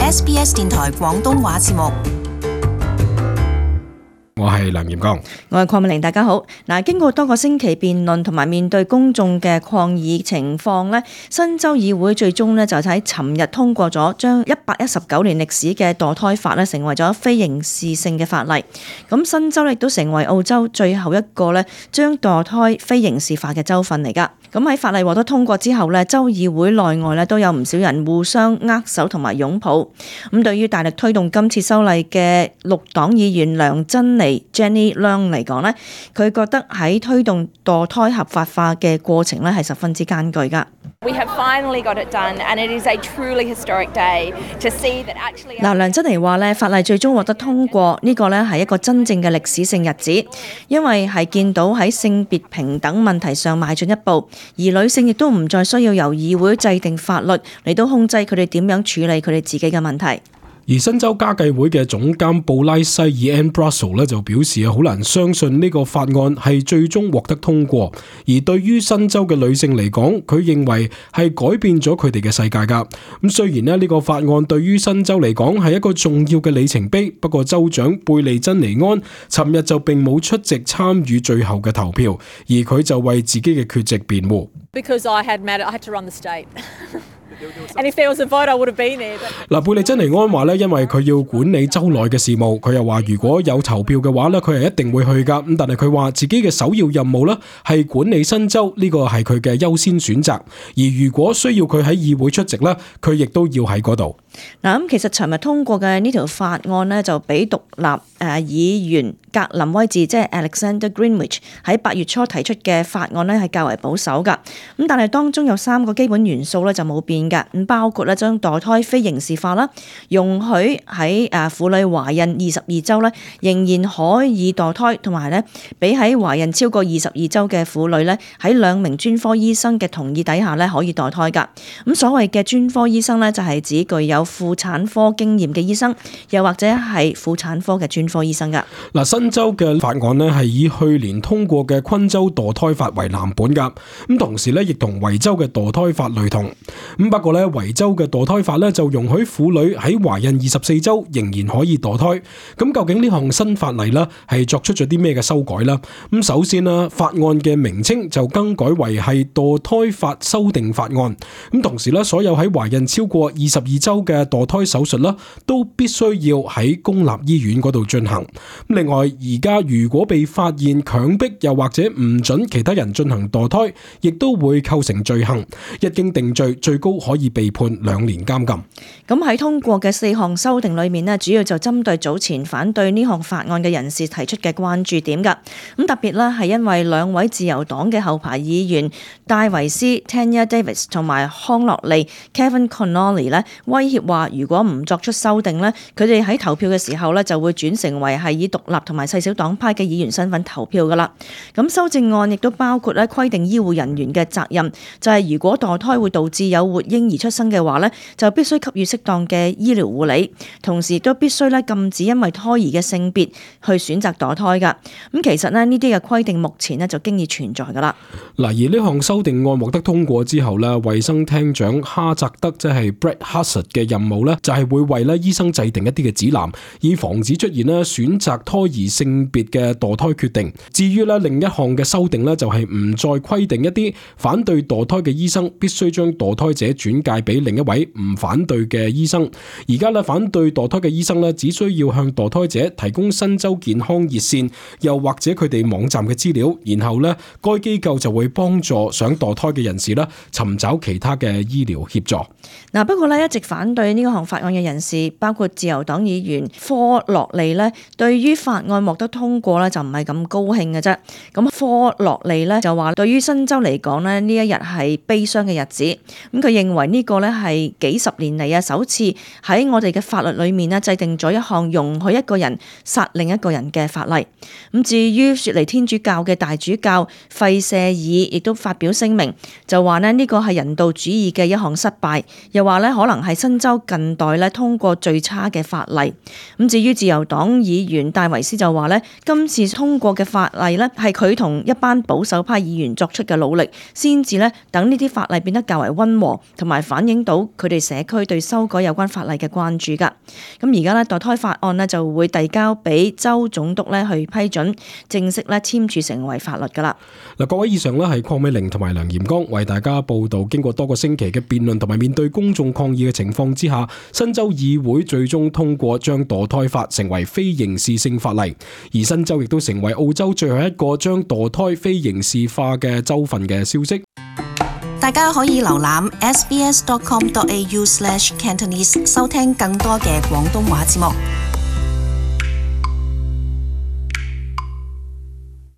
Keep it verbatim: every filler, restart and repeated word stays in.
S B S 電台廣東話節目。 我係梁炎剛， 我係鄺美玲，大家好。嗱，經過多個星期辯論同埋面對公眾嘅抗議情況咧，新州議會最終咧就喺尋日通過咗將一百一十九年歷史嘅墮胎法咧成為咗非刑事性嘅法例。咁新州亦都成為澳洲最後一個咧將墮胎非刑事化嘅州份嚟噶。咁喺法例獲得通過之後咧，州議會內外咧都有唔少人互相握手同埋擁抱。咁對於大力推動今次修例嘅綠黨議員梁珍妮 Jenny Leung 嚟講咧，佢覺得喺推動墮胎合法化嘅過程咧係十分之艱巨噶。 We have finally got it done, and it is a truly historic day to see that actually. 嗱，梁珍妮話咧，法例最終獲得通過，呢個咧係一個真正嘅歷史性日子，因為係見到喺性別平等問題上邁進一步，而女性亦都唔再需要由議會制定法律嚟到控制佢哋點樣處理佢哋自己嘅問題。 而新州家計會嘅總監布拉西爾 Ann Brussel 咧就表示啊，好難相信呢個法案係最終獲得通過。而對於新州嘅女性嚟講，佢認為係改變咗佢哋嘅世界㗎。咁雖然咧呢個法案對於新州嚟講係一個重要嘅里程碑，不過州長貝利珍尼安尋日就並冇出席參與最後嘅投票，而佢就為自己嘅缺席辯護。 Because I had matter, I had to run the state. And if there was a vote, I would have been there. 嗱，貝利珍尼安話咧，因為佢要管理州內嘅事務，佢又話如果有投票嘅話咧，佢係一定會去噶。咁但係佢話自己嘅首要任務咧係管理新州，呢個係佢嘅優先選擇。而如果需要佢喺議會出席咧，佢亦都要喺嗰度。 嗱，咁其實尋日通過嘅呢條法案呢，就比獨立誒議員格林威治即係 Alexander Greenwich 喺八月初提出嘅法案呢，係較為保守噶。咁但係當中有三個基本元素咧就冇變㗎，咁包括咧將墮胎非刑事化啦，容許喺誒婦女懷孕二十二週咧仍然可以墮胎，同埋咧俾喺懷孕超過二十二週嘅婦女咧喺兩名專科醫生嘅同意底下咧可以墮胎㗎。咁所謂嘅專科醫生咧就係指具有婦產科經驗嘅醫生，又或者係婦產科嘅專科醫生㗎。 嗱，新州嘅法案咧係以去年通過嘅昆州墮胎法為藍本㗎，咁同時咧亦同維州嘅墮胎法類同。咁不過咧，維州嘅墮胎法咧就容許婦女喺懷孕二十四週仍然可以墮胎。咁究竟呢項新法例咧係作出咗啲咩嘅修改啦？咁首先啦，法案嘅名稱就更改為係墮胎法修訂法案。咁同時咧，所有喺懷孕超過二十二週嘅墮胎手術啦，都必須要喺公立醫院嗰度進行。另外，而家如果被發現強迫又或者唔准其他人進行墮胎，亦都會構成罪行。一經定罪，最高可以被判兩年監禁。 咁喺通過嘅四項修訂裏面呢，主要就針對早前反對呢項法案嘅人士提出嘅關注點㗎。咁特別啦，係因為兩位自由黨嘅後排議員戴維斯 Tanya Davis 同埋康樂利 Kevin Connolly 咧，威脅話如果唔作出修訂呢，佢哋喺投票嘅時候呢就會轉成為係以獨立同埋細小黨派嘅議員身份投票㗎啦。咁修正案亦都包括咧規定醫護人員嘅責任，就係如果墮胎會導致有活嬰兒出生嘅話咧，就必須給予適當嘅醫療護理，同時亦都必須咧禁止因為胎兒嘅性別去選擇墮胎噶。咁其實咧呢啲嘅規定目前咧就經已存在噶啦。 嗱，而呢項修訂案獲得通過之後咧，衛生廳長哈澤德即係 Brett Hassett 嘅任務咧，就係會為咧醫生制定一啲嘅指南，以防止出現咧選擇胎兒性別嘅墮胎決定。至於咧另一項嘅修訂咧，就係唔再規定一啲反對墮胎嘅醫生必須將墮胎者轉介俾另一位唔反對嘅醫生。而家咧反對墮胎嘅醫生咧，只需要向墮胎者提供新州健康熱線，又或者佢哋網站嘅資料，然後咧該機構就會幫助想墮胎嘅人士咧尋找其他嘅醫療協助。 嗱，不過咧一直反對呢個項法案嘅人士，包括自由黨議員科洛利咧，對於法案獲得通過咧就唔係咁高興嘅啫。咁科洛利咧就話，對於新州嚟講咧呢一日係悲傷嘅日子。咁佢認為呢個咧係幾十年嚟啊首次喺我哋嘅法律裏面咧制定咗一項容許一個人殺另一個人嘅法例。咁至於雪梨天主教嘅大主教費舍爾亦都發表聲明，就話咧呢個係人道主義嘅一項失敗，又話咧可能係新州洲近代咧通過最差嘅法例。咁至於自由黨議員戴維斯就話咧，今次通過嘅法例咧係佢同一班保守派議員作出嘅努力，先至咧等呢啲法例變得較為溫和，同埋反映到佢哋社區對修改有關法例嘅關注㗎。咁而家咧墮胎法案咧就會遞交俾州總督咧去批准，正式咧簽署成為法律㗎啦。 嗱，各位，以上咧係鄺美玲同埋梁炎剛為大家報道，經過多個星期嘅辯論同埋面對公眾抗議嘅情況之下，新州議會最終通過將墮胎法成為非刑事性法例，而新州亦都成為澳洲最後一個將墮胎非刑事化嘅州份嘅消息。 大家可以瀏覽 s b s dot com dot a u slash cantonese 收聽更多嘅廣東話節目。